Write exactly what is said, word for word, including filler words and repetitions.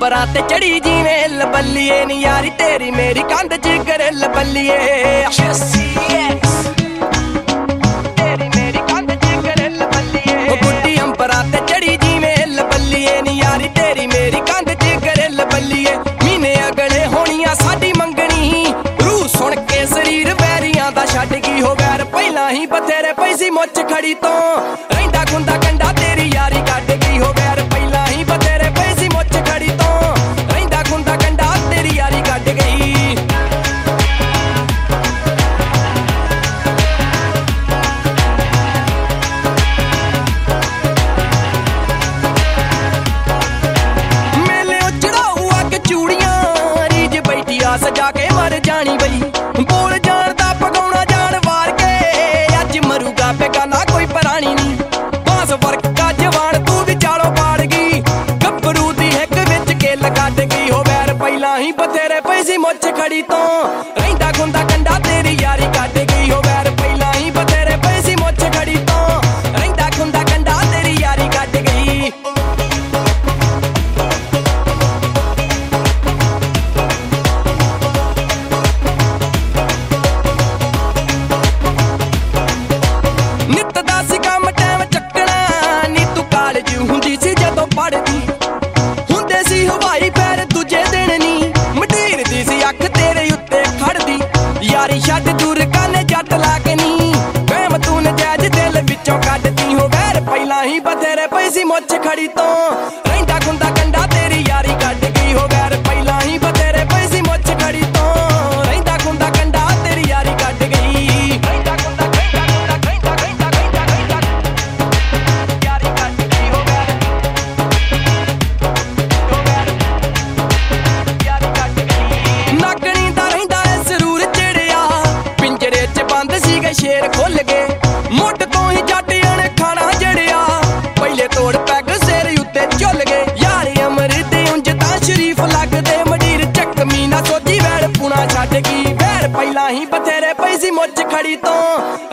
अंबरां ते चढ़ी जिवें लबल्लीए नी यारी तेरी मेरी कंध च गरिल बल्लीए तेरी मेरी कंध च गरिल बल्लीए गुड्डी अंबरां ते चढ़ी जिवें लबल्लीए नी यारी तेरी मेरी कंध च गरिल बल्लीए महीने अगले होनियां साडी मंगनी रूह सुन के शरीर वैरियां दा छड्ड गई हो वैर पहला ही बथेरे पैसी मुच खड़ी तो रहिंदा खुंदा कंडा तेरी यारी कट गई हो वैर पहला ही बथेरे पैसी मुच खड़ी तो रहिंदा खुंदा कंडा तेरी यारी कट गई मेले चढ़ाऊ अग चूड़ियां रीज बैठी आ सजा के मर जानी बई बोल जान दा पकाउणा जान वार के अज मरूगा बेगाना कोई परानी नी बांस वर्क का जवान तू विचालो पाड़ गई गब्बरू दी हिक विच किल कट गई हो वैर पहला ही बथेरे पैसी मुच खड़ी तो रहिंदा खुंदा कंडा तेरी यारी कट गई हो वैर पहला ही बथेरे पैसी मुच खड़ी तो रहिंदा खुंदा कंडा तेरी यारी कट गई नित दा सी काम टाइम चक्कना नी तू कालज हुंदी सी जदों पढ़दी हुंदे सी हवाई पैर दूजे दिन नी मटीर दी सी अख तेरे उत्ते खड़दी यारी छड्ड दूर काने जट लाके नी वहम तू नजायज दिल विचों कड्डदी हो वैर पहला ही बथेरे पैसी मुच खड़ी तो रहिंदा खुंदा कंडा तेरी यारी कट गई हो वैर पहला ही बथेरे पैसी मुच खड़ी तो रहिंदा खुंदा कंडा तेरी यारी कट गई रहिंदा खुंदा रहिंदा खुंदा रहिंदा रहिंदा रहिंदा रहिंदा यारी कट गई हो वैर हो वैर यारी कट गई नागणी दा रहिंदा ऐ सरूर चिड़िया पिंजरे च बंद सीगे शेर खुल गए मुੱਢ ਤੋਂ ਹੀ ਜੱਟਿਆਂ ਨੇ ਖਾਣਾ ਜੜਿਆ ਪਹਿਲੇ ਤੋੜ ਪੈਗ ਸਿਰ ਉੱਤੇ ਝੁੱਲ ਗਏ ਯਾਰੀ ਅਮਰਤ ਉਂਝ ਤਾਂ ਸ਼ਰੀਫ ਲੱਗਦੇ ਮਡੀਰ ਚੱਕਮੀ ਨਾ ਸੋਚੀ ਵੈੜ ਪੁਣਾ ਛੱਡ ਗਈ ਵੈਰ ਪਹਿਲਾਂ ਹੀ ਬਥੇਰੇ ਪੈਸੀ ਮੁੱਚ ਖੜੀ ਤੋਂ